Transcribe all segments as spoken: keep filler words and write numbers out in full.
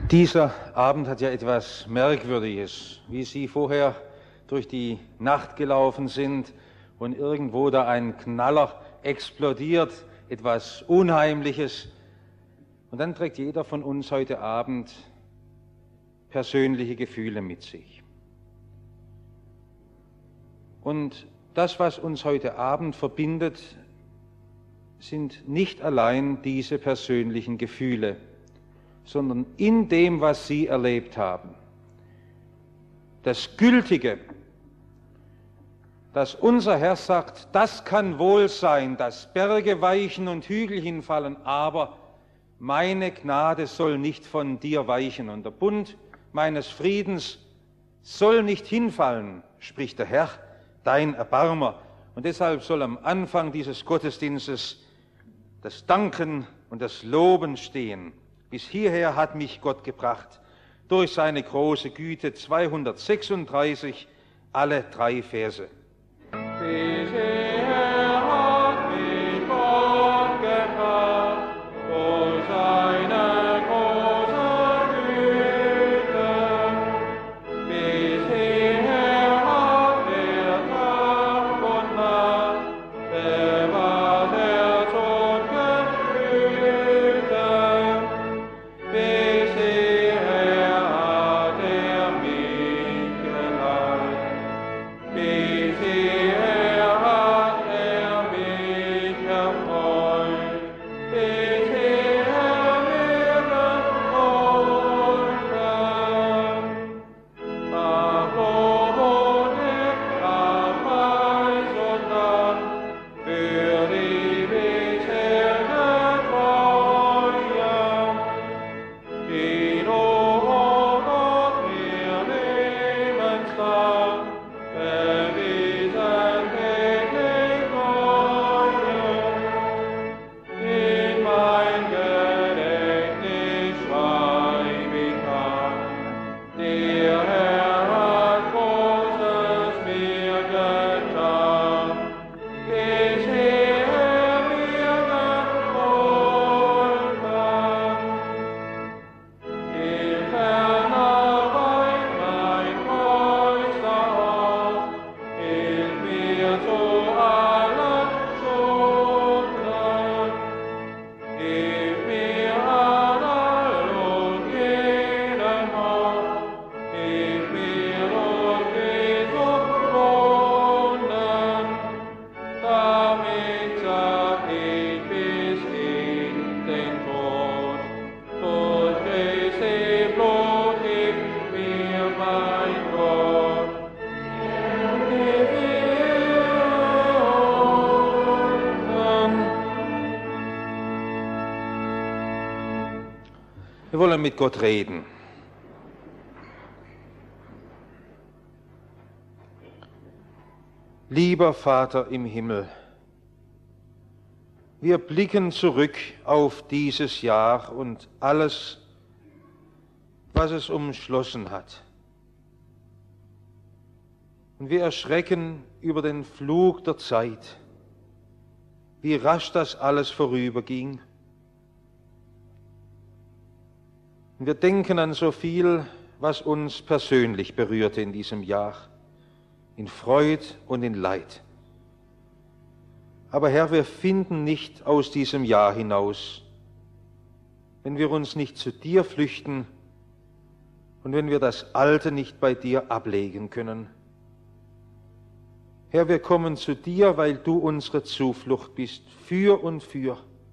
Dieser Abend hat ja etwas Merkwürdiges, wie Sie vorher durch die Nacht gelaufen sind und irgendwo da ein Knaller explodiert, etwas Unheimliches. Und dann trägt jeder von uns heute Abend persönliche Gefühle mit sich. Und das, was uns heute Abend verbindet, sind nicht allein diese persönlichen Gefühle, sondern in dem, was Sie erlebt haben. Das Gültige, dass unser Herr sagt, das kann wohl sein, dass Berge weichen und Hügel hinfallen, aber meine Gnade soll nicht von dir weichen und der Bund meines Friedens soll nicht hinfallen, spricht der Herr, dein Erbarmer. Und deshalb soll am Anfang dieses Gottesdienstes das Danken und das Loben stehen. Bis hierher hat mich Gott gebracht, durch seine große Güte, zweihundertsechsunddreißig, alle drei Verse. Bis hierher hat mich Gott gebracht, durch seine große Güte. Bis hierher hat er Tag und Nacht bewahrt Herz und Gemüter. Bis hierher hat er mich geleitet. Bis hierher hat er mich erfreut. Bis hierher mir geholfen. Ach, Lob und Ehre, Preis und Dank für die bisherige Treue, die du, o Gott, mir lebenslang bewiesen täglich neue. In mein Gedächtnis schreib ich an, der Herr hat Großes mir getan, bis hierher mir geholfen. In ferner Weih mein Treuster auf, hilf mir zu allen Stunden. Gib mir Anhalt und jeden Ort, gib mir durch Jesu Wunden, damit sag ich bis in den Tod. Durch Christi Blut gib mir mein Gott. Wir wollen mit Gott reden. Lieber Vater im Himmel, wir blicken zurück auf dieses Jahr und alles, was es umschlossen hat. Und wir erschrecken über den Flug der Zeit, wie rasch das alles vorüberging. Und wir denken an so viel, was uns persönlich berührte in diesem Jahr, in Freud und in Leid. Aber Herr, wir finden nicht aus diesem Jahr hinaus, wenn wir uns nicht zu dir flüchten und wenn wir das Alte nicht bei dir ablegen können. Herr, wir kommen zu dir, weil du unsere Zuflucht bist, für und für.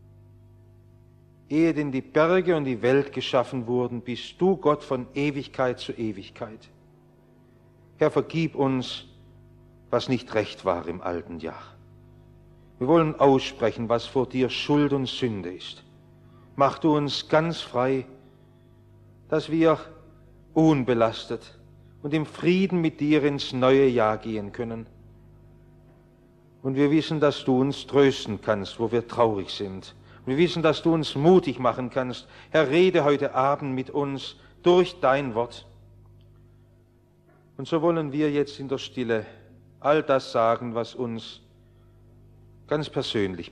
Ehe denn die Berge und die Welt geschaffen wurden, bist du Gott von Ewigkeit zu Ewigkeit. Herr, vergib uns, was nicht recht war im alten Jahr. Wir wollen aussprechen, was vor dir Schuld und Sünde ist. Mach du uns ganz frei, dass wir unbelastet und im Frieden mit dir ins neue Jahr gehen können. Und wir wissen, dass du uns trösten kannst, wo wir traurig sind. Wir wissen, dass du uns mutig machen kannst. Herr, rede heute Abend mit uns durch dein Wort. Und so wollen wir jetzt in der Stille all das sagen, was uns ganz persönlich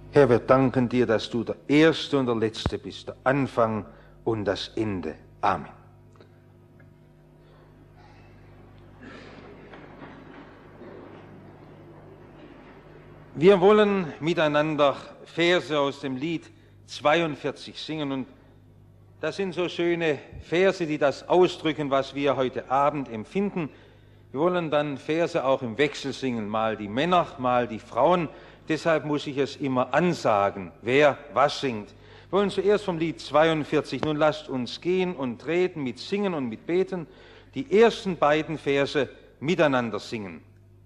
Herr, wir danken dir, dass du der Erste und der Letzte bist, der Anfang und das Ende. Amen. Wir wollen miteinander Verse aus dem Lied zweiundvierzig singen, und das sind so schöne Verse, die das ausdrücken, was wir heute Abend empfinden. Wir wollen dann Verse auch im Wechsel singen, mal die Männer, mal die Frauen. Deshalb muss ich es immer ansagen, wer was singt. Wir wollen zuerst vom Lied zweiundvierzig, nun lasst uns gehen und treten mit Singen und mit Beten, die ersten beiden Verse miteinander singen.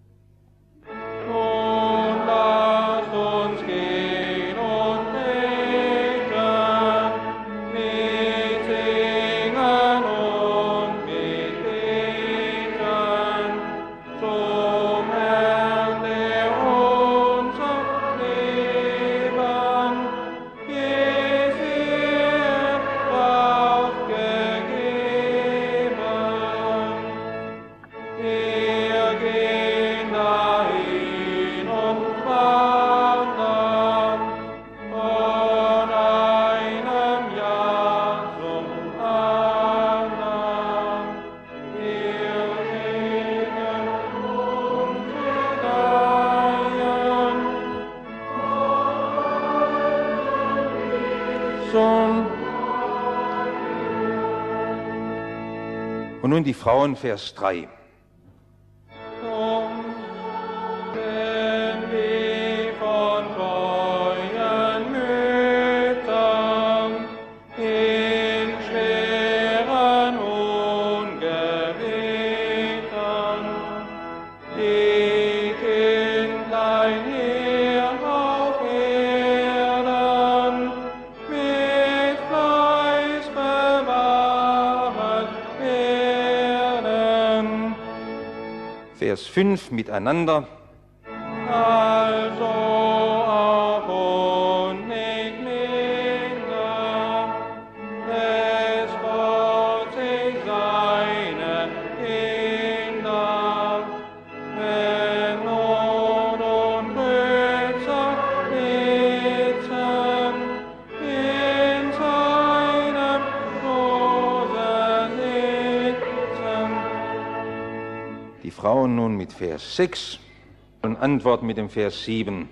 Nun lasst uns gehen und beten, mit Singen und mit Beten, zum Herrn, der unser Leben bisher aufgegeben. Wir gehen dahin und wandern von einem Jahr zum anderen. Wir segnen und gedeihen zum Und nun die Frauen, Vers drei. Denn wie von treuen Müttern in schweren Ungewittern die Kindlein hier auf Erden mit Fleiß bewahret werden. Vers fünf miteinander. Also auch und nicht minder, es Gott sich seine Kinder, wenn Not und Nöte sitzen, in seinem Schoße sitzen. Die Frauen nun mit Vers sechs und antworten mit dem Vers sieben.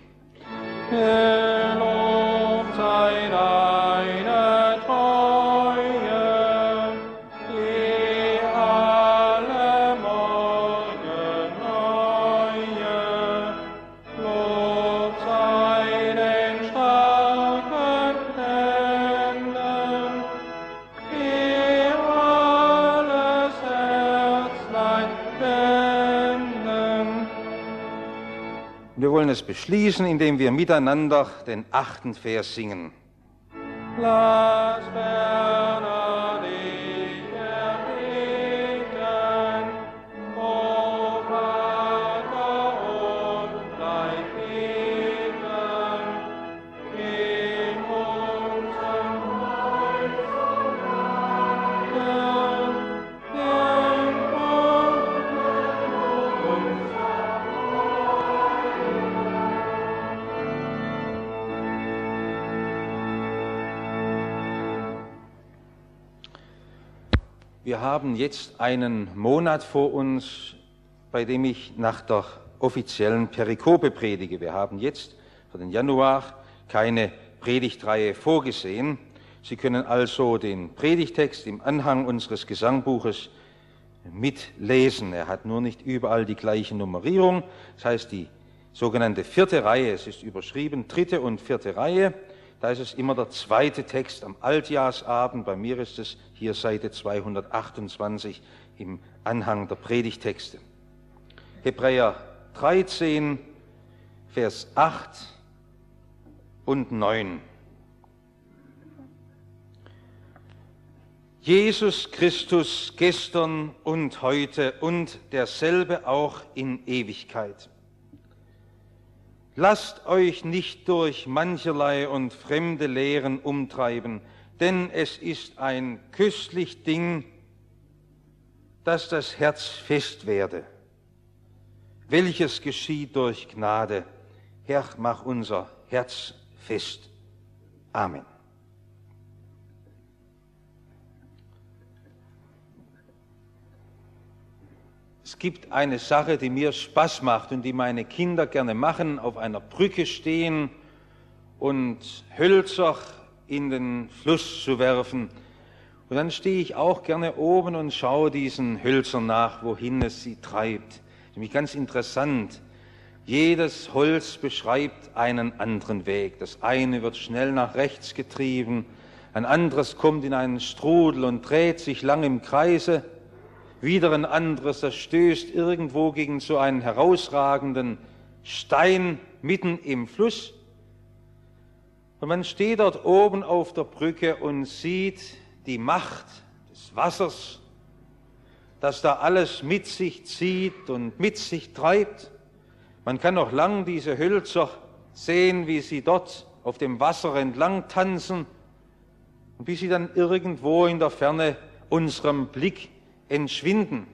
Gelobt sei deine Treue, die alle Morgen neue. Lob sei den starken Händen, die alles Herzlein wenden. Wir wollen es beschließen, indem wir miteinander den achten Vers singen. Lass ferner dich erbitten, o Vater ungleich bitten, in unserem Herzen, den Wir haben jetzt einen Monat vor uns, bei dem ich nach der offiziellen Perikope predige. Wir haben jetzt für den Januar keine Predigtreihe vorgesehen. Sie können also den Predigtext im Anhang unseres Gesangbuches mitlesen. Er hat nur nicht überall die gleiche Nummerierung. Das heißt, die sogenannte vierte Reihe, es ist überschrieben, dritte und vierte Reihe. Da ist es immer der zweite Text am Altjahrsabend. Bei mir ist es hier Seite zweihundertachtundzwanzig im Anhang der Predigtexte. Hebräer dreizehn, Vers acht und neun. Jesus Christus gestern und heute und derselbe auch in Ewigkeit. Lasst euch nicht durch mancherlei und fremde Lehren umtreiben, denn es ist ein köstlich Ding, dass das Herz fest werde, welches geschieht durch Gnade. Herr, mach unser Herz fest. Amen. Es gibt eine Sache, die mir Spaß macht und die meine Kinder gerne machen, auf einer Brücke stehen und Hölzer in den Fluss zu werfen. Und dann stehe ich auch gerne oben und schaue diesen Hölzern nach, wohin es sie treibt. Das ist nämlich ganz interessant. Jedes Holz beschreibt einen anderen Weg. Das eine wird schnell nach rechts getrieben, ein anderes kommt in einen Strudel und dreht sich lang im Kreise. Wieder ein anderes, das stößt irgendwo gegen so einen herausragenden Stein mitten im Fluss. Und man steht dort oben auf der Brücke und sieht die Macht des Wassers, das da alles mit sich zieht und mit sich treibt. Man kann noch lang diese Hölzer sehen, wie sie dort auf dem Wasser entlang tanzen und bis sie dann irgendwo in der Ferne unserem Blick entschwinden.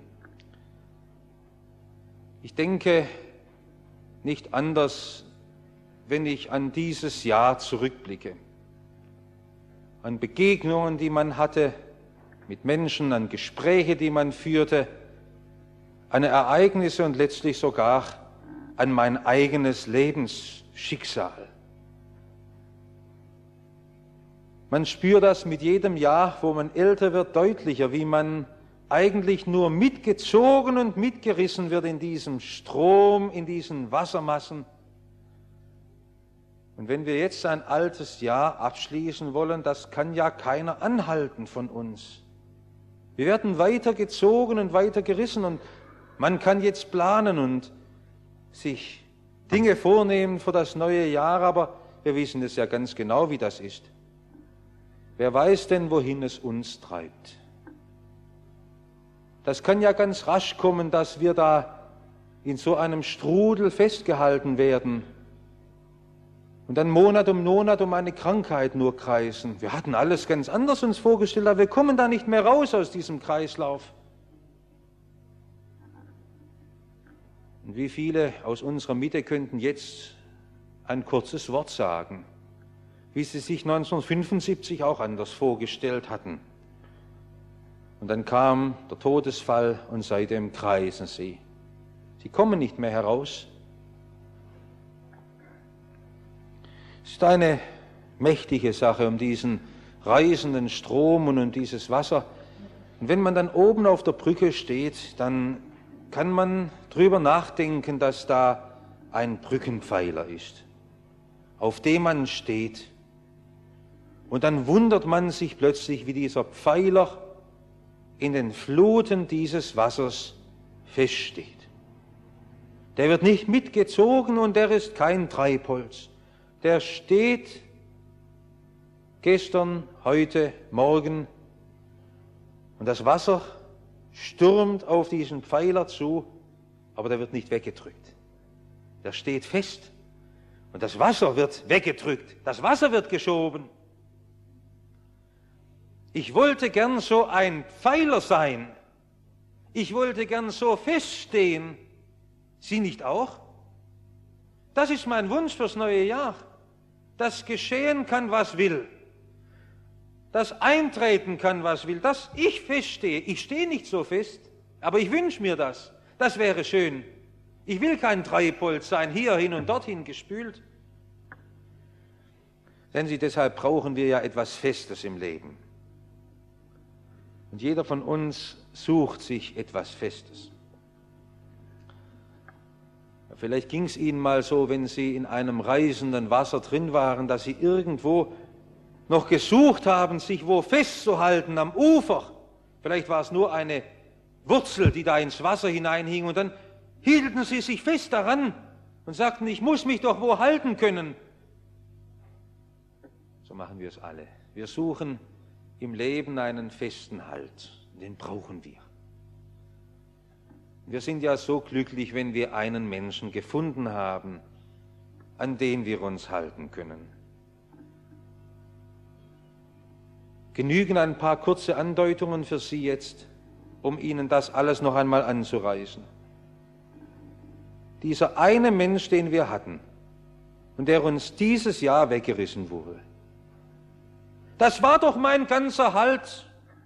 Ich denke nicht anders, wenn ich an dieses Jahr zurückblicke, an Begegnungen, die man hatte mit Menschen, an Gespräche, die man führte, an Ereignisse und letztlich sogar an mein eigenes Lebensschicksal. Man spürt das mit jedem Jahr, wo man älter wird, deutlicher, wie man eigentlich nur mitgezogen und mitgerissen wird in diesem Strom, in diesen Wassermassen. Und wenn wir jetzt ein altes Jahr abschließen wollen, das kann ja keiner anhalten von uns. Wir werden weiter gezogen und weiter gerissen und man kann jetzt planen und sich Dinge vornehmen für das neue Jahr, aber wir wissen es ja ganz genau, wie das ist. Wer weiß denn, wohin es uns treibt? Das kann ja ganz rasch kommen, dass wir da in so einem Strudel festgehalten werden und dann Monat um Monat um eine Krankheit nur kreisen. Wir hatten alles ganz anders uns vorgestellt, aber wir kommen da nicht mehr raus aus diesem Kreislauf. Und wie viele aus unserer Mitte könnten jetzt ein kurzes Wort sagen, wie sie sich neunzehnhundertfünfundsiebzig auch anders vorgestellt hatten. Und dann kam der Todesfall und seitdem kreisen sie. Sie kommen nicht mehr heraus. Es ist eine mächtige Sache um diesen reißenden Strom und um dieses Wasser. Und wenn man dann oben auf der Brücke steht, dann kann man drüber nachdenken, dass da ein Brückenpfeiler ist, auf dem man steht. Und dann wundert man sich plötzlich, wie dieser Pfeiler in den Fluten dieses Wassers feststeht. Der wird nicht mitgezogen und der ist kein Treibholz. Der steht gestern, heute, morgen und das Wasser stürmt auf diesen Pfeiler zu, aber der wird nicht weggedrückt. Der steht fest und das Wasser wird weggedrückt. Das Wasser wird geschoben. Ich wollte gern so ein Pfeiler sein. Ich wollte gern so feststehen. Sie nicht auch? Das ist mein Wunsch fürs neue Jahr. Dass geschehen kann, was will. Dass eintreten kann, was will. Dass ich feststehe. Ich stehe nicht so fest, aber ich wünsche mir das. Das wäre schön. Ich will kein Treibholz sein, hierhin und dorthin gespült. Denn Sie, deshalb brauchen wir ja etwas Festes im Leben. Und jeder von uns sucht sich etwas Festes. Vielleicht ging es Ihnen mal so, wenn Sie in einem reißenden Wasser drin waren, dass Sie irgendwo noch gesucht haben, sich wo festzuhalten am Ufer. Vielleicht war es nur eine Wurzel, die da ins Wasser hineinhing und dann hielten Sie sich fest daran und sagten, ich muss mich doch wo halten können. So machen wir es alle. Wir suchen im Leben einen festen Halt. Den brauchen wir. Wir sind ja so glücklich, wenn wir einen Menschen gefunden haben, an den wir uns halten können. Genügen ein paar kurze Andeutungen für Sie jetzt, um Ihnen das alles noch einmal anzureißen. Dieser eine Mensch, den wir hatten, und der uns dieses Jahr weggerissen wurde. Das war doch mein ganzer Halt.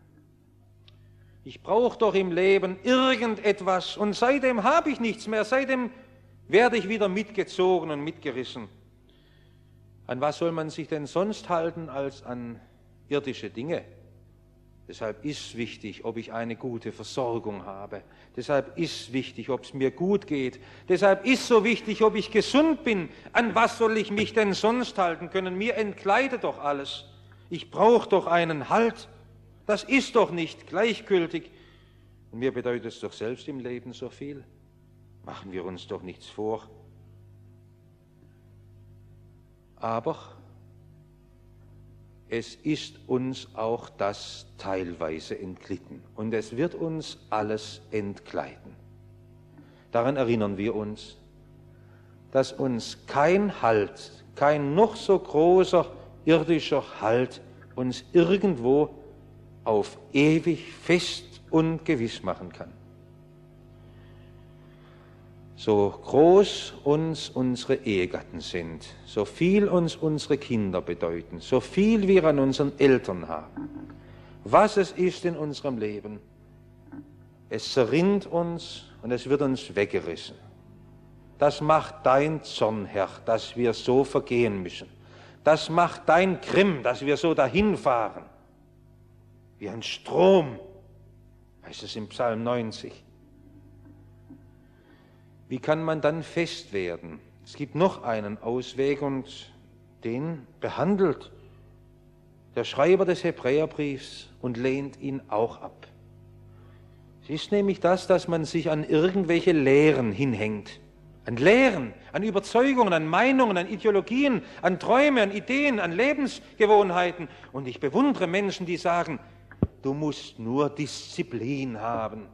Ich brauche doch im Leben irgendetwas und seitdem habe ich nichts mehr, seitdem werde ich wieder mitgezogen und mitgerissen. An was soll man sich denn sonst halten als an irdische Dinge? Deshalb ist wichtig, ob ich eine gute Versorgung habe. Deshalb ist wichtig, ob es mir gut geht. Deshalb ist so wichtig, ob ich gesund bin. An was soll ich mich denn sonst halten können? Mir entkleidet doch alles. Ich brauche doch einen Halt. Das ist doch nicht gleichgültig. Und mir bedeutet es doch selbst im Leben so viel. Machen wir uns doch nichts vor. Aber es ist uns auch das teilweise entglitten. Und es wird uns alles entkleiden. Daran erinnern wir uns, dass uns kein Halt, kein noch so großer irdischer Halt uns irgendwo auf ewig fest und gewiss machen kann. So groß uns unsere Ehegatten sind, so viel uns unsere Kinder bedeuten, so viel wir an unseren Eltern haben, was es ist in unserem Leben, es zerrinnt uns und es wird uns weggerissen. Das macht dein Zorn, Herr, dass wir so vergehen müssen. Das macht dein Grimm, dass wir so dahinfahren. Wie ein Strom, heißt es im Psalm neunzig. Wie kann man dann fest werden? Es gibt noch einen Ausweg und den behandelt der Schreiber des Hebräerbriefs und lehnt ihn auch ab. Es ist nämlich das, dass man sich an irgendwelche Lehren hinhängt. An Lehren, an Überzeugungen, an Meinungen, an Ideologien, an Träume, an Ideen, an Lebensgewohnheiten. Und ich bewundere Menschen, die sagen, du musst nur Disziplin haben.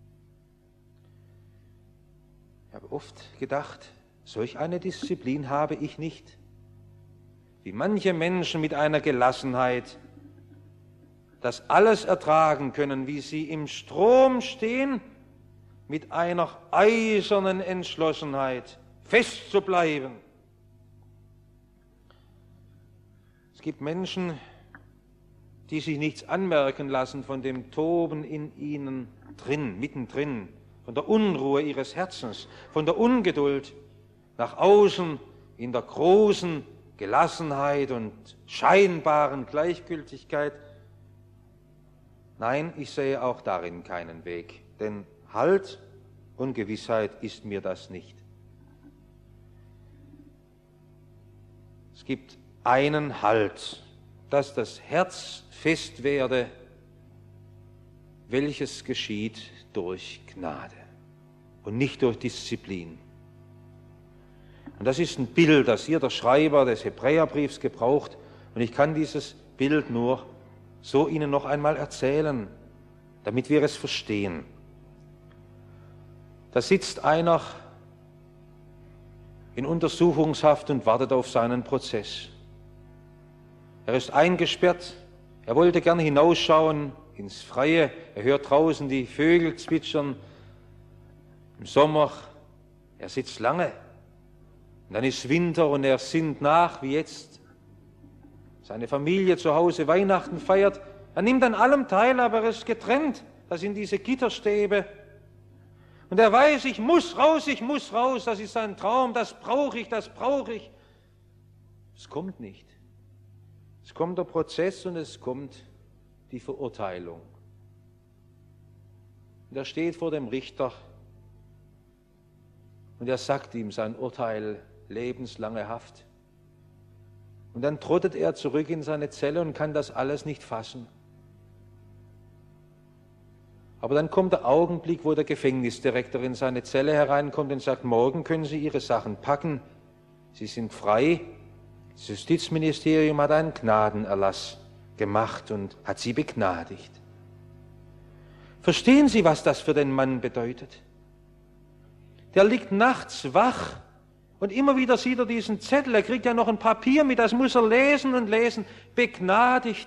Ich habe oft gedacht, solch eine Disziplin habe ich nicht. Wie manche Menschen mit einer Gelassenheit das alles ertragen können, wie sie im Strom stehen, mit einer eisernen Entschlossenheit fest zu bleiben. Es gibt Menschen, die sich nichts anmerken lassen von dem Toben in ihnen drin, mittendrin, von der Unruhe ihres Herzens, von der Ungeduld, nach außen in der großen Gelassenheit und scheinbaren Gleichgültigkeit. Nein, ich sehe auch darin keinen Weg, denn Halt und Gewissheit ist mir das nicht. Es gibt einen Halt, dass das Herz fest werde, welches geschieht durch Gnade und nicht durch Disziplin. Und das ist ein Bild, das hier der Schreiber des Hebräerbriefs gebraucht. Und ich kann dieses Bild nur so Ihnen noch einmal erzählen, damit wir es verstehen. Da sitzt einer in Untersuchungshaft und wartet auf seinen Prozess. Er ist eingesperrt, er wollte gern hinausschauen ins Freie, er hört draußen die Vögel zwitschern, im Sommer, er sitzt lange, und dann ist Winter und er sinnt nach, wie jetzt seine Familie zu Hause Weihnachten feiert. Er nimmt an allem teil, aber er ist getrennt, das sind diese Gitterstäbe. Und er weiß, ich muss raus, ich muss raus, das ist ein Traum, das brauche ich, das brauche ich. Es kommt nicht. Es kommt der Prozess und es kommt die Verurteilung. Und er steht vor dem Richter und er sagt ihm sein Urteil, lebenslange Haft. Und dann trottet er zurück in seine Zelle und kann das alles nicht fassen. Aber dann kommt der Augenblick, wo der Gefängnisdirektor in seine Zelle hereinkommt und sagt, morgen können Sie Ihre Sachen packen, Sie sind frei. Das Justizministerium hat einen Gnadenerlass gemacht und hat Sie begnadigt. Verstehen Sie, was das für den Mann bedeutet? Der liegt nachts wach und immer wieder sieht er diesen Zettel, er kriegt ja noch ein Papier mit, das muss er lesen und lesen, begnadigt.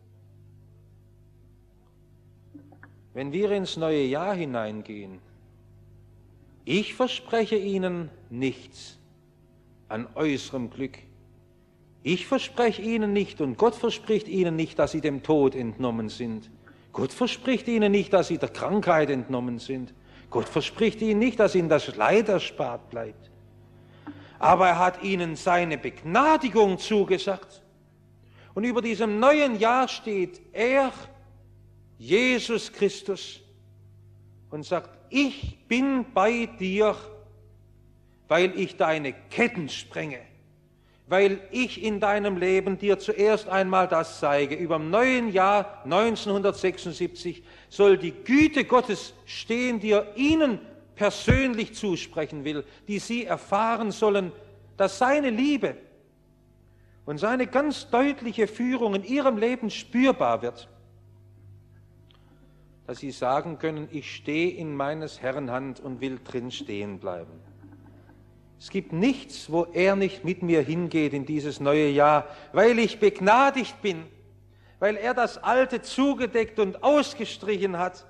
Wenn wir ins neue Jahr hineingehen, ich verspreche Ihnen nichts. an äußerem Glück. Ich verspreche ihnen nicht und Gott verspricht ihnen nicht, dass sie dem Tod entnommen sind. Gott verspricht ihnen nicht, dass sie der Krankheit entnommen sind. Gott verspricht ihnen nicht, dass ihnen das Leid erspart bleibt. Aber er hat ihnen seine Begnadigung zugesagt. Und über diesem neuen Jahr steht er, Jesus Christus, und sagt, ich bin bei dir, weil ich deine Ketten sprenge, weil ich in deinem Leben dir zuerst einmal das zeige. Über dem neuen Jahr neunzehnhundertsechsundsiebzig soll die Güte Gottes stehen, die er ihnen persönlich zusprechen will, die sie erfahren sollen, dass seine Liebe und seine ganz deutliche Führung in ihrem Leben spürbar wird, dass sie sagen können, ich stehe in meines Herrn Hand und will drin stehen bleiben. Es gibt nichts, wo er nicht mit mir hingeht in dieses neue Jahr, weil ich begnadigt bin, weil er das Alte zugedeckt und ausgestrichen hat.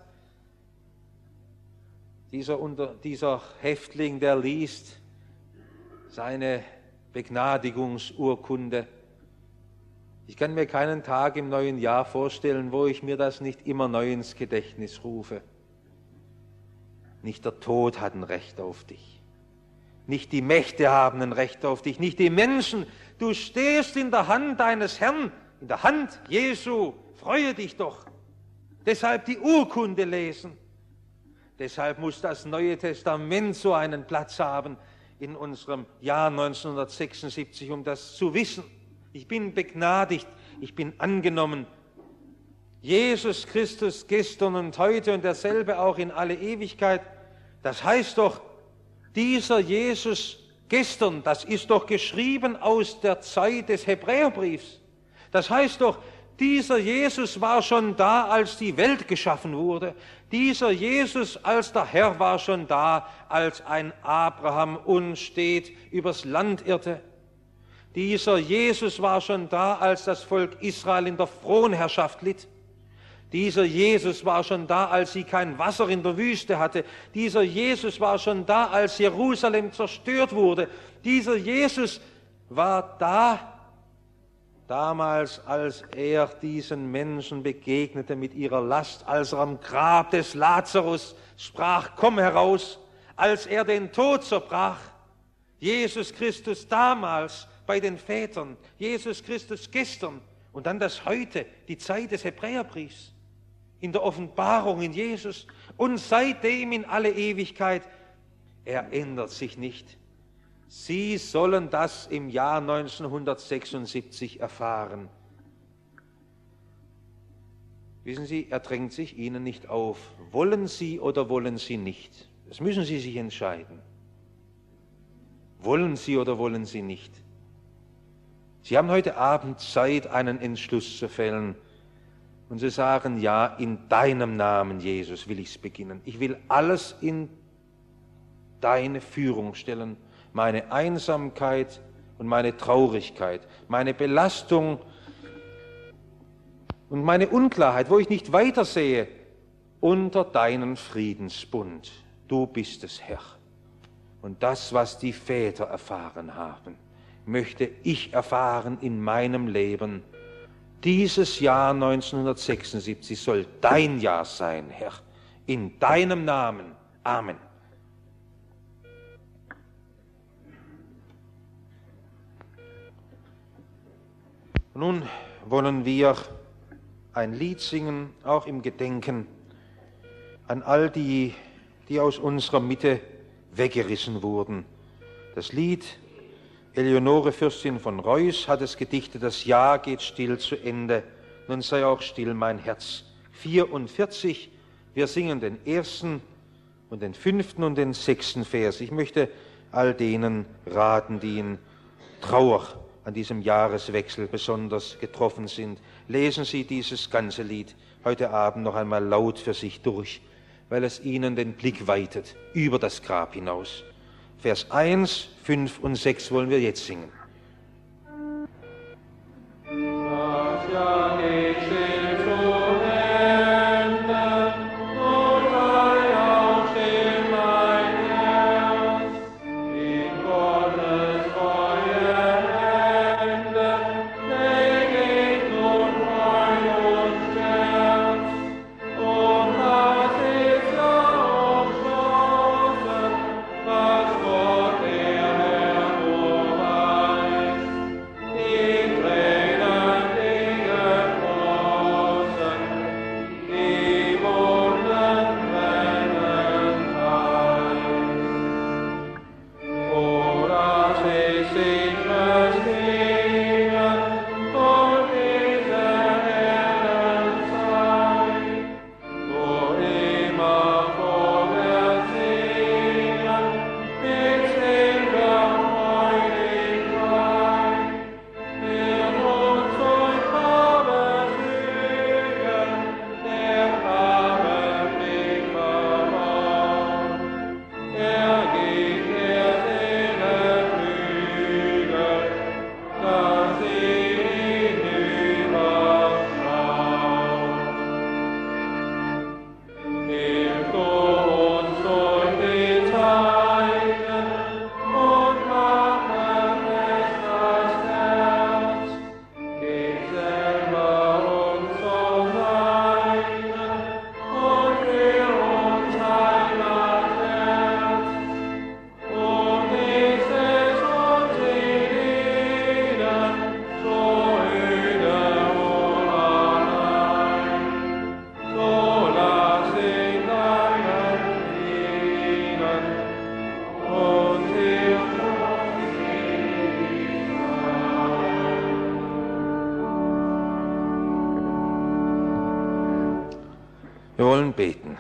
Dieser, unter, dieser Häftling, der liest seine Begnadigungsurkunde. Ich kann mir keinen Tag im neuen Jahr vorstellen, wo ich mir das nicht immer neu ins Gedächtnis rufe. Nicht der Tod hat ein Recht auf dich. Nicht die Mächte haben ein Recht auf dich, nicht die Menschen. Du stehst in der Hand deines Herrn, in der Hand Jesu. Freue dich doch. Deshalb die Urkunde lesen. Deshalb muss das Neue Testament so einen Platz haben in unserem Jahr neunzehnhundertsechsundsiebzig, um das zu wissen. Ich bin begnadigt, ich bin angenommen. Jesus Christus gestern und heute und derselbe auch in alle Ewigkeit. Das heißt doch, dieser Jesus gestern, das ist doch geschrieben aus der Zeit des Hebräerbriefs. Das heißt doch, dieser Jesus war schon da, als die Welt geschaffen wurde. Dieser Jesus als der Herr war schon da, als ein Abraham unstet übers Land irrte. Dieser Jesus war schon da, als das Volk Israel in der Fronherrschaft litt. Dieser Jesus war schon da, als sie kein Wasser in der Wüste hatte. Dieser Jesus war schon da, als Jerusalem zerstört wurde. Dieser Jesus war da, damals, als er diesen Menschen begegnete mit ihrer Last, als er am Grab des Lazarus sprach, komm heraus, als er den Tod zerbrach. Jesus Christus damals bei den Vätern, Jesus Christus gestern und dann das Heute, die Zeit des Hebräerbriefs. In der Offenbarung in Jesus und seitdem in alle Ewigkeit. Er ändert sich nicht. Sie sollen das im Jahr neunzehnhundertsechsundsiebzig erfahren. Wissen Sie, er drängt sich Ihnen nicht auf. Wollen Sie oder wollen Sie nicht? Das müssen Sie sich entscheiden. Wollen Sie oder wollen Sie nicht? Sie haben heute Abend Zeit, einen Entschluss zu fällen. Und sie sagen, ja, in deinem Namen, Jesus, will ich es beginnen. Ich will alles in deine Führung stellen. Meine Einsamkeit und meine Traurigkeit, meine Belastung und meine Unklarheit, wo ich nicht weitersehe, unter deinen Friedensbund. Du bist es, Herr. Und das, was die Väter erfahren haben, möchte ich erfahren in meinem Leben. Dieses Jahr neunzehnhundertsechsundsiebzig soll dein Jahr sein, Herr, in deinem Namen. Amen. Nun wollen wir ein Lied singen, auch im Gedenken an all die, die aus unserer Mitte weggerissen wurden. Das Lied Eleonore Fürstin von Reuß hat es gedichtet, das Jahr geht still zu Ende, nun sei auch still mein Herz. vierundvierzig, wir singen den ersten und den fünften und den sechsten Vers. Ich möchte all denen raten, die in Trauer an diesem Jahreswechsel besonders getroffen sind. Lesen Sie dieses ganze Lied heute Abend noch einmal laut für sich durch, weil es Ihnen den Blick weitet über das Grab hinaus. Vers eins, fünf und sechs wollen wir jetzt singen. Das Jahr geht still zu Ende, nun sei auch still mein Herz, in Gottes Freude. Wir wollen beten.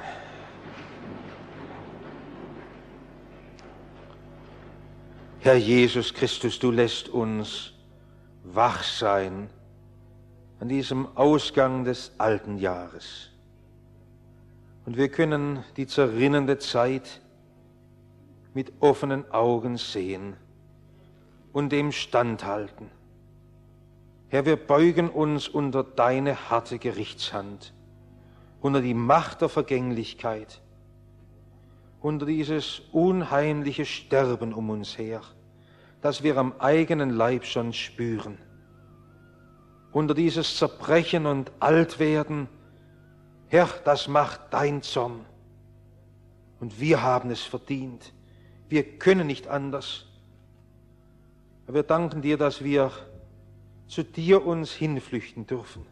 Herr Jesus Christus, du lässt uns wach sein an diesem Ausgang des alten Jahres. Und wir können die zerrinnende Zeit mit offenen Augen sehen und dem standhalten. Herr, wir beugen uns unter deine harte Gerichtshand, unter die Macht der Vergänglichkeit, unter dieses unheimliche Sterben um uns her, das wir am eigenen Leib schon spüren, unter dieses Zerbrechen und Altwerden. Herr, das macht dein Zorn. Und wir haben es verdient. Wir können nicht anders. Wir danken dir, dass wir zu dir uns hinflüchten dürfen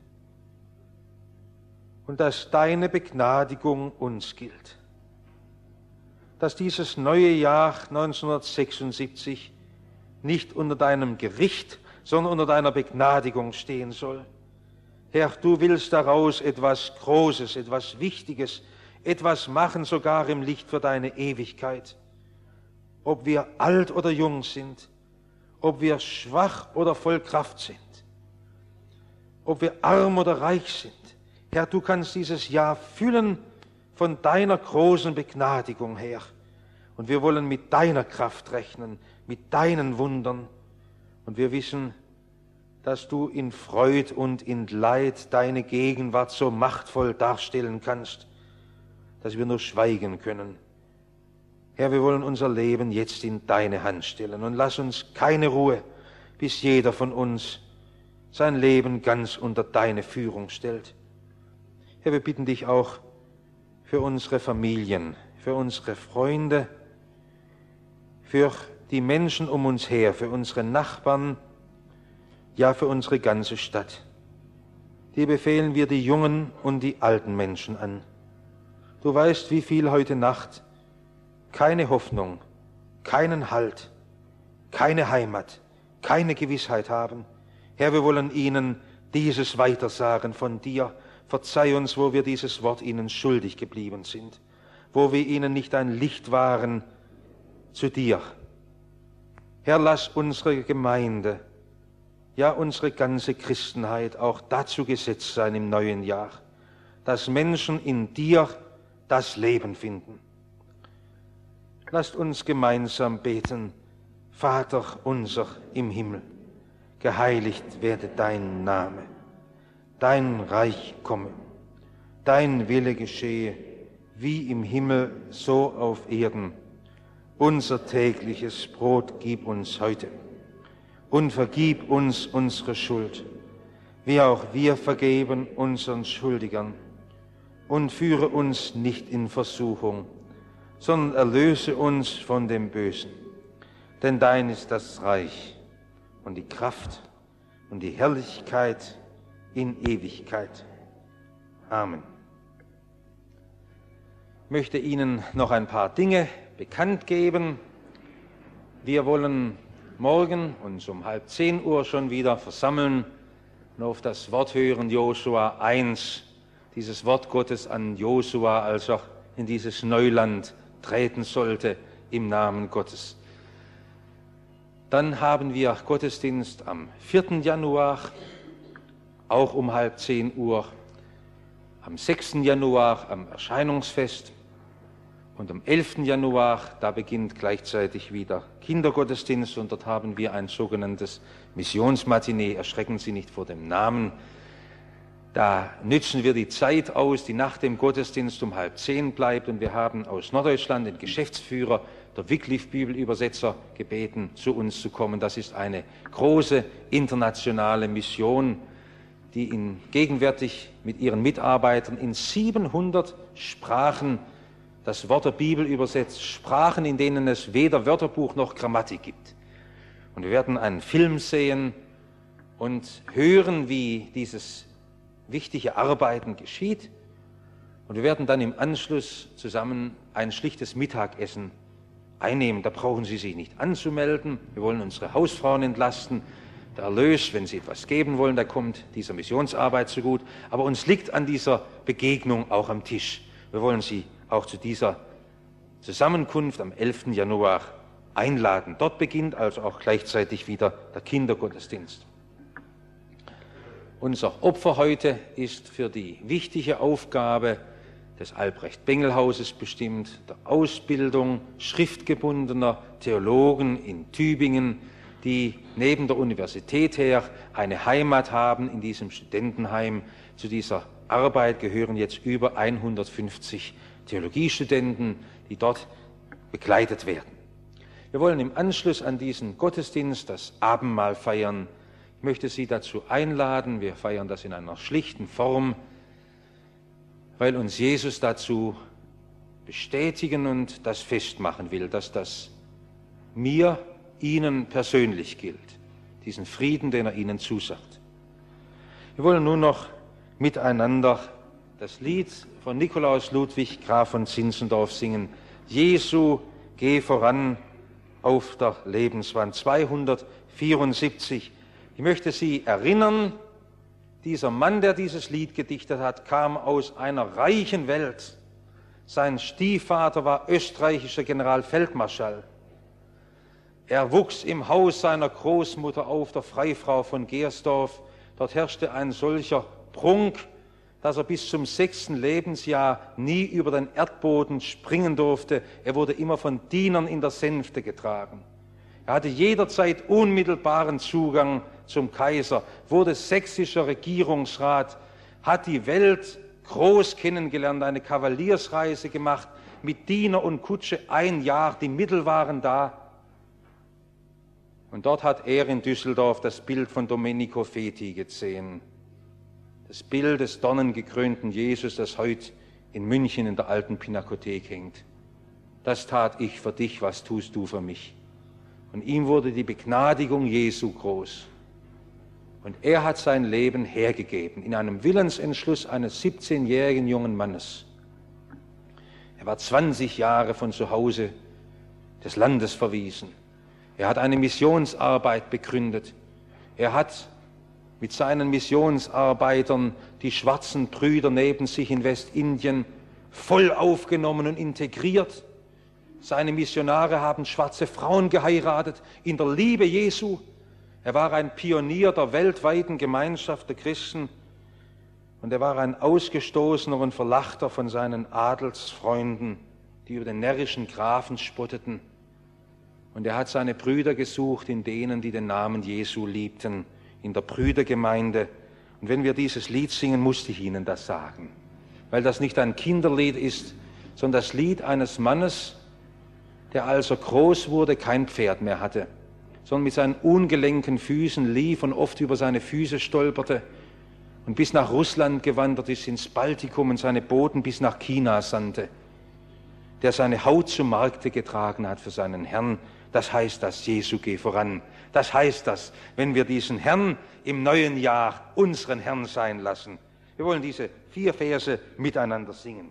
und dass deine Begnadigung uns gilt. Dass dieses neue Jahr neunzehnhundertsechsundsiebzig nicht unter deinem Gericht, sondern unter deiner Begnadigung stehen soll. Herr, du willst daraus etwas Großes, etwas Wichtiges, etwas machen, sogar im Licht für deine Ewigkeit. Ob wir alt oder jung sind, ob wir schwach oder voll Kraft sind, ob wir arm oder reich sind. Herr, du kannst dieses Jahr füllen von deiner großen Begnadigung her. Und wir wollen mit deiner Kraft rechnen, mit deinen Wundern. Und wir wissen, dass du in Freud und in Leid deine Gegenwart so machtvoll darstellen kannst, dass wir nur schweigen können. Herr, wir wollen unser Leben jetzt in deine Hand stellen und lass uns keine Ruhe, bis jeder von uns sein Leben ganz unter deine Führung stellt. Herr, wir bitten dich auch für unsere Familien, für unsere Freunde, für die Menschen um uns her, für unsere Nachbarn, ja für unsere ganze Stadt. Dir befehlen wir die jungen und die alten Menschen an. Du weißt, wie viel heute Nacht keine Hoffnung, keinen Halt, keine Heimat, keine Gewissheit haben. Herr, wir wollen ihnen dieses Weitersagen von dir. Verzeih uns, wo wir dieses Wort ihnen schuldig geblieben sind, wo wir ihnen nicht ein Licht waren zu dir. Herr, lass unsere Gemeinde, ja unsere ganze Christenheit auch dazu gesetzt sein im neuen Jahr, dass Menschen in dir das Leben finden. Lasst uns gemeinsam beten: Vater unser im Himmel, geheiligt werde dein Name, dein Reich komme, dein Wille geschehe, wie im Himmel, so auf Erden. Unser tägliches Brot gib uns heute und vergib uns unsere Schuld, wie auch wir vergeben unseren Schuldigern. Und führe uns nicht in Versuchung, sondern erlöse uns von dem Bösen. Denn dein ist das Reich und die Kraft und die Herrlichkeit in Ewigkeit. Amen. Ich möchte Ihnen noch ein paar Dinge bekannt geben. Wir wollen morgen uns um halb zehn Uhr schon wieder versammeln und auf das Wort hören, Josua eins, dieses Wort Gottes an Josua, als er in dieses Neuland treten sollte im Namen Gottes. Dann haben wir Gottesdienst am vierten Januar, auch um halb zehn Uhr, am sechsten Januar am Erscheinungsfest und am elften Januar, da beginnt gleichzeitig wieder Kindergottesdienst und dort haben wir ein sogenanntes Missionsmatinee. Erschrecken Sie nicht vor dem Namen. Da nützen wir die Zeit aus, die nach dem Gottesdienst um halb zehn bleibt, und wir haben aus Norddeutschland den Geschäftsführer der Wycliffe-Bibelübersetzer gebeten, zu uns zu kommen. Das ist eine große internationale Mission, die in, gegenwärtig mit ihren Mitarbeitern in siebenhundert Sprachen das Wort der Bibel übersetzt, Sprachen, in denen es weder Wörterbuch noch Grammatik gibt. Und wir werden einen Film sehen und hören, wie dieses wichtige Arbeiten geschieht. Und wir werden dann im Anschluss zusammen ein schlichtes Mittagessen einnehmen. Da brauchen Sie sich nicht anzumelden. Wir wollen unsere Hausfrauen entlasten. Der Erlös, wenn Sie etwas geben wollen, der kommt dieser Missionsarbeit zugut. Aber uns liegt an dieser Begegnung auch am Tisch. Wir wollen Sie auch zu dieser Zusammenkunft am elften Januar einladen. Dort beginnt also auch gleichzeitig wieder der Kindergottesdienst. Unser Opfer heute ist für die wichtige Aufgabe des Albrecht-Bengel-Hauses bestimmt, der Ausbildung schriftgebundener Theologen in Tübingen, die neben der Universität her eine Heimat haben in diesem Studentenheim. Zu dieser Arbeit gehören jetzt über hundertfünfzig Theologiestudenten, die dort begleitet werden. Wir wollen im Anschluss an diesen Gottesdienst das Abendmahl feiern. Ich möchte Sie dazu einladen, wir feiern das in einer schlichten Form, weil uns Jesus dazu bestätigen und das festmachen will, dass das mir, Ihnen persönlich gilt, diesen Frieden, den er Ihnen zusagt. Wir wollen nun noch miteinander das Lied von Nikolaus Ludwig, Graf von Zinzendorf, singen. Jesu, geh voran auf der Lebenswand, zweihundertvierundsiebzig. Ich möchte Sie erinnern, dieser Mann, der dieses Lied gedichtet hat, kam aus einer reichen Welt. Sein Stiefvater war österreichischer Generalfeldmarschall. Er wuchs im Haus seiner Großmutter auf, der Freifrau von Gersdorf. Dort herrschte ein solcher Prunk, dass er bis zum sechsten Lebensjahr nie über den Erdboden springen durfte. Er wurde immer von Dienern in der Sänfte getragen. Er hatte jederzeit unmittelbaren Zugang zum Kaiser, wurde sächsischer Regierungsrat, hat die Welt groß kennengelernt, eine Kavaliersreise gemacht, mit Diener und Kutsche ein Jahr, die Mittel waren da. Und dort hat er in Düsseldorf das Bild von Domenico Feti gesehen. Das Bild des dornengekrönten Jesus, das heute in München in der alten Pinakothek hängt. Das tat ich für dich, was tust du für mich? Und ihm wurde die Begnadigung Jesu groß. Und er hat sein Leben hergegeben in einem Willensentschluss eines siebzehnjährigen jungen Mannes. Er war zwanzig Jahre von zu Hause des Landes verwiesen. Er hat eine Missionsarbeit begründet. Er hat mit seinen Missionsarbeitern die schwarzen Brüder neben sich in Westindien voll aufgenommen und integriert. Seine Missionare haben schwarze Frauen geheiratet in der Liebe Jesu. Er war ein Pionier der weltweiten Gemeinschaft der Christen und er war ein Ausgestoßener und Verlachter von seinen Adelsfreunden, die über den närrischen Grafen spotteten. Und er hat seine Brüder gesucht in denen, die den Namen Jesu liebten, in der Brüdergemeinde. Und wenn wir dieses Lied singen, musste ich Ihnen das sagen, weil das nicht ein Kinderlied ist, sondern das Lied eines Mannes, der als er groß wurde, kein Pferd mehr hatte, sondern mit seinen ungelenken Füßen lief und oft über seine Füße stolperte und bis nach Russland gewandert ist, ins Baltikum und seine Boten bis nach China sandte, der seine Haut zum Markte getragen hat für seinen Herrn. Das heißt das, Jesu, geh voran. Das heißt das, wenn wir diesen Herrn im neuen Jahr unseren Herrn sein lassen. Wir wollen diese vier Verse miteinander singen.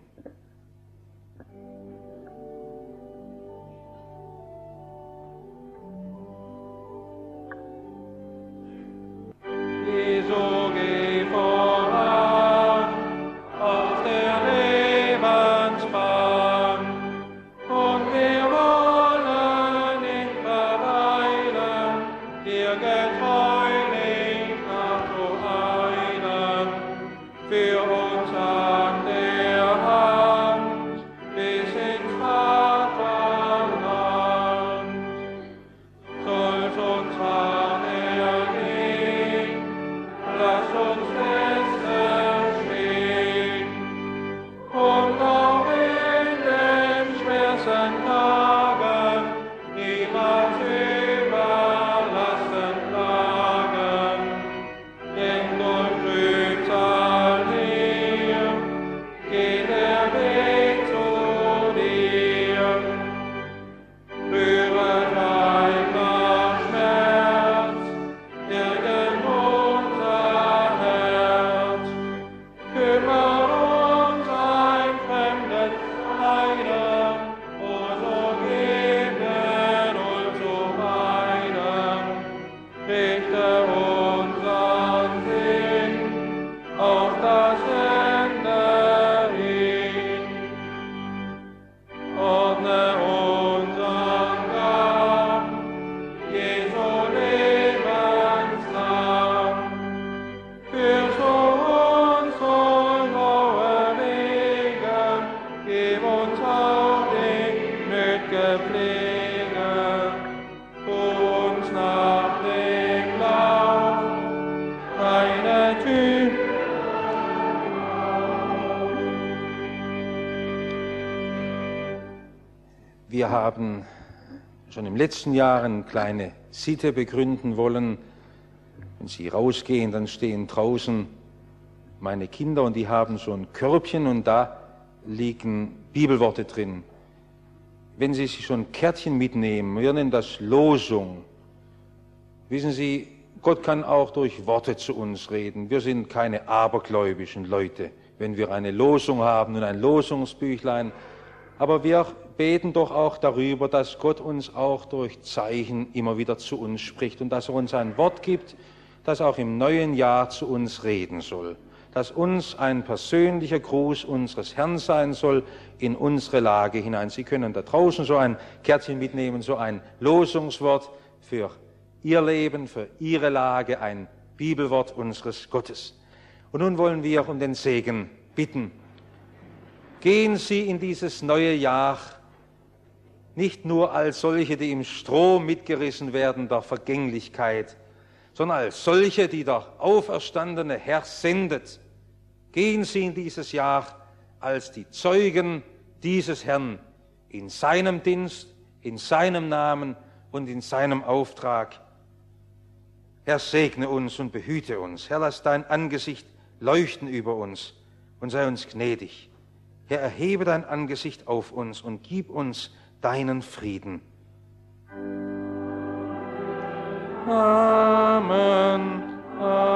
Für uns hat der Herr Wir haben schon im letzten Jahr eine kleine Sitte begründen wollen. Wenn Sie rausgehen, dann stehen draußen meine Kinder und die haben so ein Körbchen und da liegen Bibelworte drin. Wenn Sie sich so ein Kärtchen mitnehmen, wir nennen das Losung. Wissen Sie, Gott kann auch durch Worte zu uns reden. Wir sind keine abergläubischen Leute, wenn wir eine Losung haben und ein Losungsbüchlein. Aber wir beten doch auch darüber, dass Gott uns auch durch Zeichen immer wieder zu uns spricht und dass er uns ein Wort gibt, das auch im neuen Jahr zu uns reden soll. Dass uns ein persönlicher Gruß unseres Herrn sein soll in unsere Lage hinein. Sie können da draußen so ein Kärtchen mitnehmen, so ein Losungswort für Ihr Leben, für Ihre Lage, ein Bibelwort unseres Gottes. Und nun wollen wir um den Segen bitten. Gehen Sie in dieses neue Jahr nicht nur als solche, die im Strom mitgerissen werden der Vergänglichkeit, sondern als solche, die der auferstandene Herr sendet. Gehen Sie in dieses Jahr als die Zeugen dieses Herrn in seinem Dienst, in seinem Namen und in seinem Auftrag. Herr, segne uns und behüte uns. Herr, lass dein Angesicht leuchten über uns und sei uns gnädig. Herr, erhebe dein Angesicht auf uns und gib uns deinen Frieden. Amen. Amen.